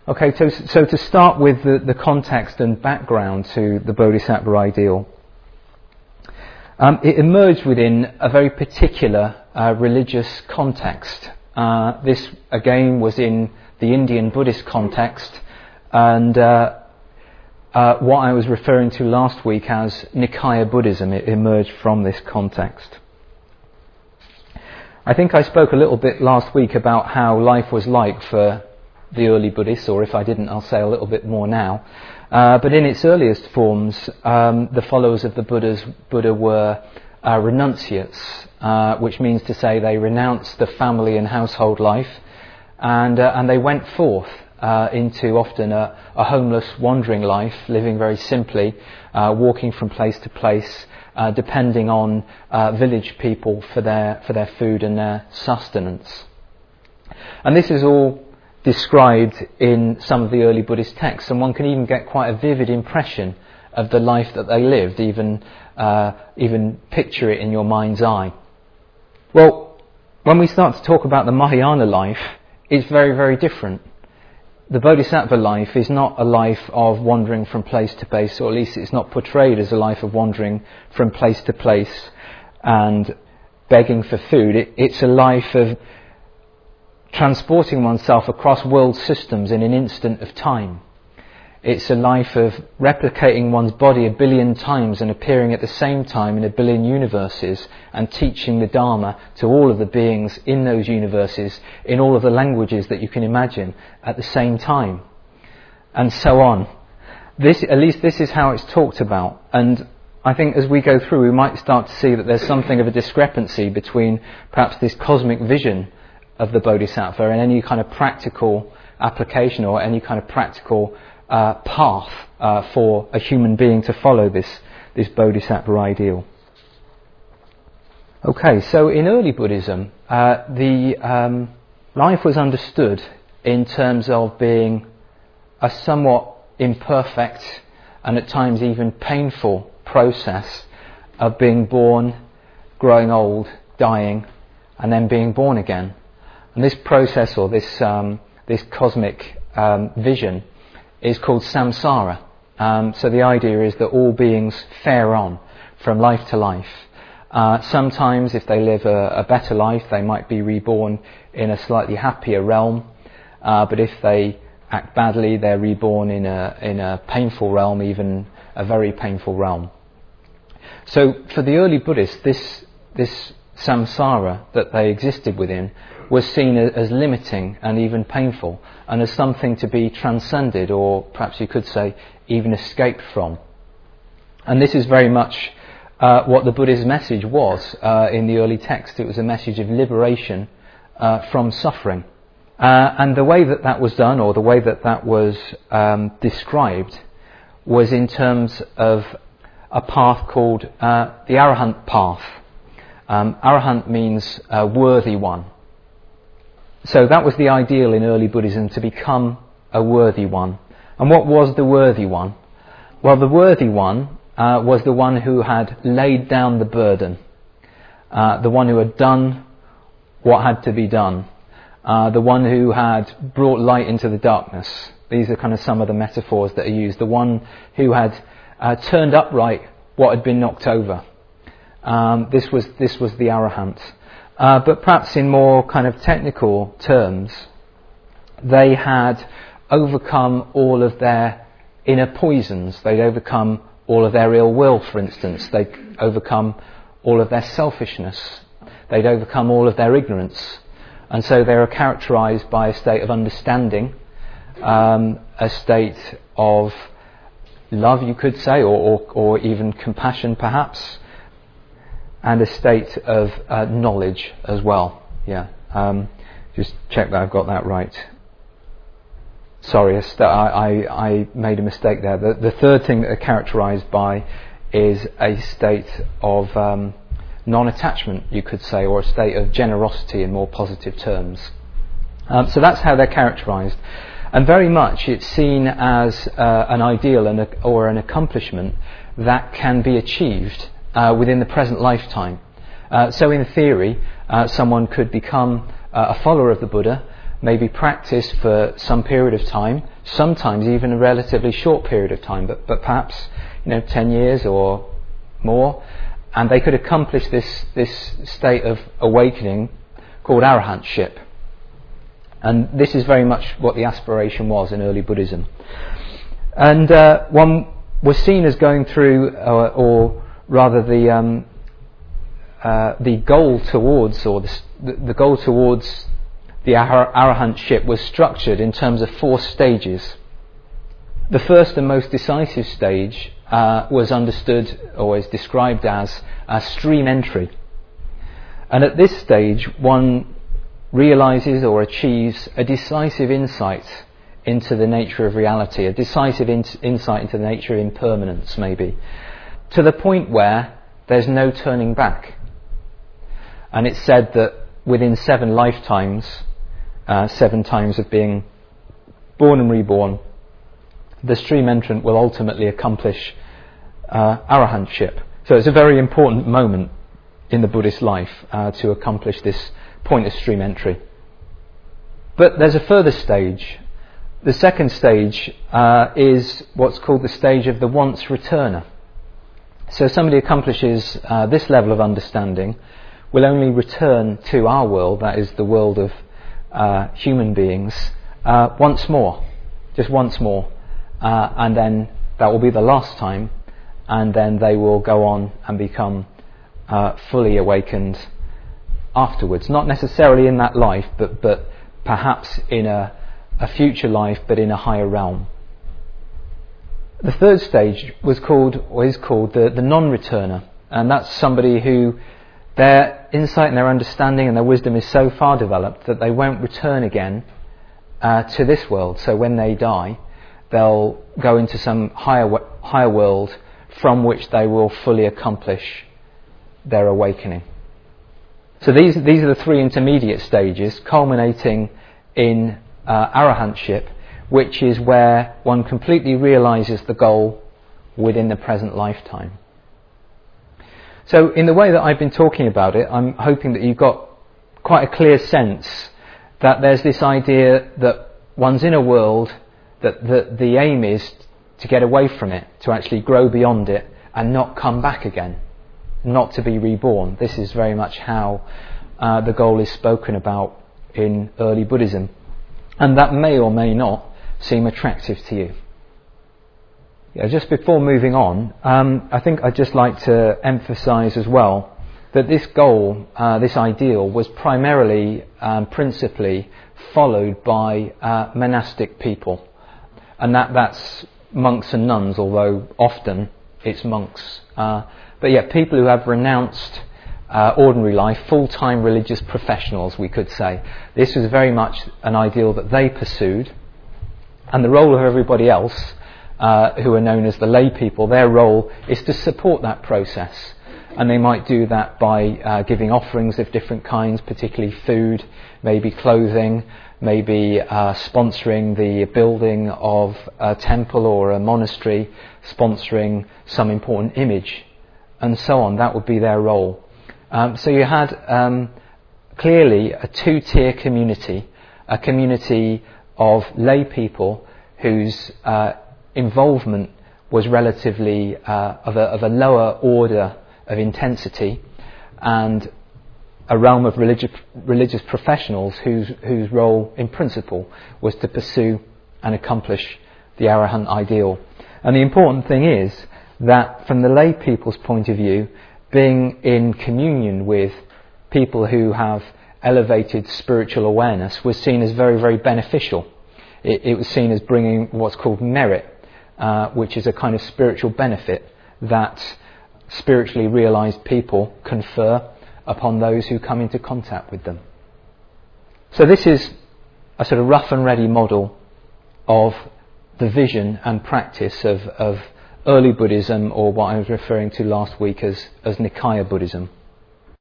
Okay, so to start with the context and background to the Bodhisattva ideal, it emerged within a very particular religious context. This again was in the Indian Buddhist context, and what I was referring to last week as Nikaya Buddhism, it emerged from this context. I think I spoke a little bit last week about how life was like for the early Buddhists, or if I didn't, I'll say a little bit more now. But in its earliest forms, the followers of the Buddha were renunciates, which means to say they renounced the family and household life, and they went forth into often a homeless, wandering life, living very simply, walking from place to place, depending on village people for their food and their sustenance. And this is all described in some of the early Buddhist texts, and one can even get quite a vivid impression of the life that they lived, even picture it in your mind's eye. Well, when we start to talk about the Mahayana life, it's very, very different. The Bodhisattva life is not a life of wandering from place to place, or at least it's not portrayed as a life of wandering from place to place and begging for food. It's a life of transporting oneself across world systems in an instant of time. It's a life of replicating one's body 1 billion times and appearing at the same time in 1 billion universes and teaching the Dharma to all of the beings in those universes in all of the languages that you can imagine at the same time, and so on. At least this is how it's talked about, and I think as we go through we might start to see that there's something of a discrepancy between perhaps this cosmic vision of the Bodhisattva and any kind of practical application or any kind of practical path for a human being to follow this Bodhisattva ideal. Okay, so in early Buddhism, the life was understood in terms of being a somewhat imperfect and at times even painful process of being born, growing old, dying, and then being born again. And this process, or this cosmic vision, is called samsara. So the idea is that all beings fare on from life to life. Sometimes, if they live a better life, they might be reborn in a slightly happier realm. But if they act badly, they're reborn in a painful realm, even a very painful realm. So for the early Buddhists, this samsara that they existed within was seen as limiting and even painful, and as something to be transcended, or perhaps you could say even escaped from. And this is very much what the Buddha's message was in the early text. It was a message of liberation from suffering. And the way that was done, or the way that was described, was in terms of a path called the Arahant path. Arahant means worthy one. So that was the ideal in early Buddhism, to become a worthy one. And what was the worthy one? Well, the worthy one was the one who had laid down the burden, the one who had done what had to be done, the one who had brought light into the darkness. These are kind of some of the metaphors that are used. The one who had turned upright what had been knocked over. This was the Arahant. But perhaps in more kind of technical terms, they had overcome all of their inner poisons. They'd overcome all of their ill will, for instance. They'd overcome all of their selfishness. They'd overcome all of their ignorance. And so they were characterized by a state of understanding, a state of love, you could say, or even compassion, perhaps, and a state of knowledge as well. Yeah. Just check that I've got that right. Sorry, I made a mistake there. The third thing that they're characterized by is a state of non-attachment, you could say, or a state of generosity in more positive terms. So that's how they're characterized. And very much it's seen as an ideal or an accomplishment that can be achieved within the present lifetime. So in theory, someone could become a follower of the Buddha, maybe practiced for some period of time, sometimes even a relatively short period of time, but perhaps 10 years or more, and they could accomplish this state of awakening called arahantship. And this is very much what the aspiration was in early Buddhism. And one was seen as going through, or rather the goal towards, or the goal towards the arahantship was structured in terms of 4 stages. The first and most decisive stage was understood, or is described as stream entry. And at this stage, one realizes or achieves a decisive insight into the nature of reality, a decisive insight into the nature of impermanence, maybe, to the point where there's no turning back. And it's said that within 7 lifetimes, 7 times of being born and reborn, the stream entrant will ultimately accomplish arahantship. So it's a very important moment in the Buddhist life to accomplish this point of stream entry. But there's a further stage. The second stage is what's called the stage of the once returner. So somebody accomplishes this level of understanding will only return to our world, that is the world of human beings, once more, just once more, and then that will be the last time, and then they will go on and become fully awakened afterwards, not necessarily in that life, but perhaps in a future life, but in a higher realm. The third stage is called the non-returner, and that's somebody who their insight and their understanding and their wisdom is so far developed that they won't return again to this world. So when they die, they'll go into some higher world from which they will fully accomplish their awakening. So these are the 3 intermediate stages, culminating in arahantship, which is where one completely realizes the goal within the present lifetime. So in the way that I've been talking about it, I'm hoping that you've got quite a clear sense that there's this idea that one's in a world, that the aim is to get away from it, to actually grow beyond it and not come back again, not to be reborn. This is very much how the goal is spoken about in early Buddhism. And that may or may not seem attractive to you. Just before moving on, I think I'd just like to emphasise as well that this goal, this ideal, was primarily, principally followed by monastic people. And that's monks and nuns, although often it's monks. But yeah, people who have renounced ordinary life, full-time religious professionals, we could say. This was very much an ideal that they pursued. And the role of everybody else, who are known as the lay people, their role is to support that process. And they might do that by giving offerings of different kinds, particularly food, maybe clothing, maybe sponsoring the building of a temple or a monastery, sponsoring some important image, and so on. That would be their role. So you had clearly a 2-tier community, a community of lay people whose involvement was relatively of a lower order of intensity, and a realm of religious professionals whose role in principle was to pursue and accomplish the arahant ideal. And the important thing is that from the lay people's point of view, being in communion with people who have elevated spiritual awareness was seen as very, very beneficial. It was seen as bringing what's called merit, which is a kind of spiritual benefit that spiritually realized people confer upon those who come into contact with them. So this is a sort of rough and ready model of the vision and practice of early Buddhism, or what I was referring to last week as Nikaya Buddhism.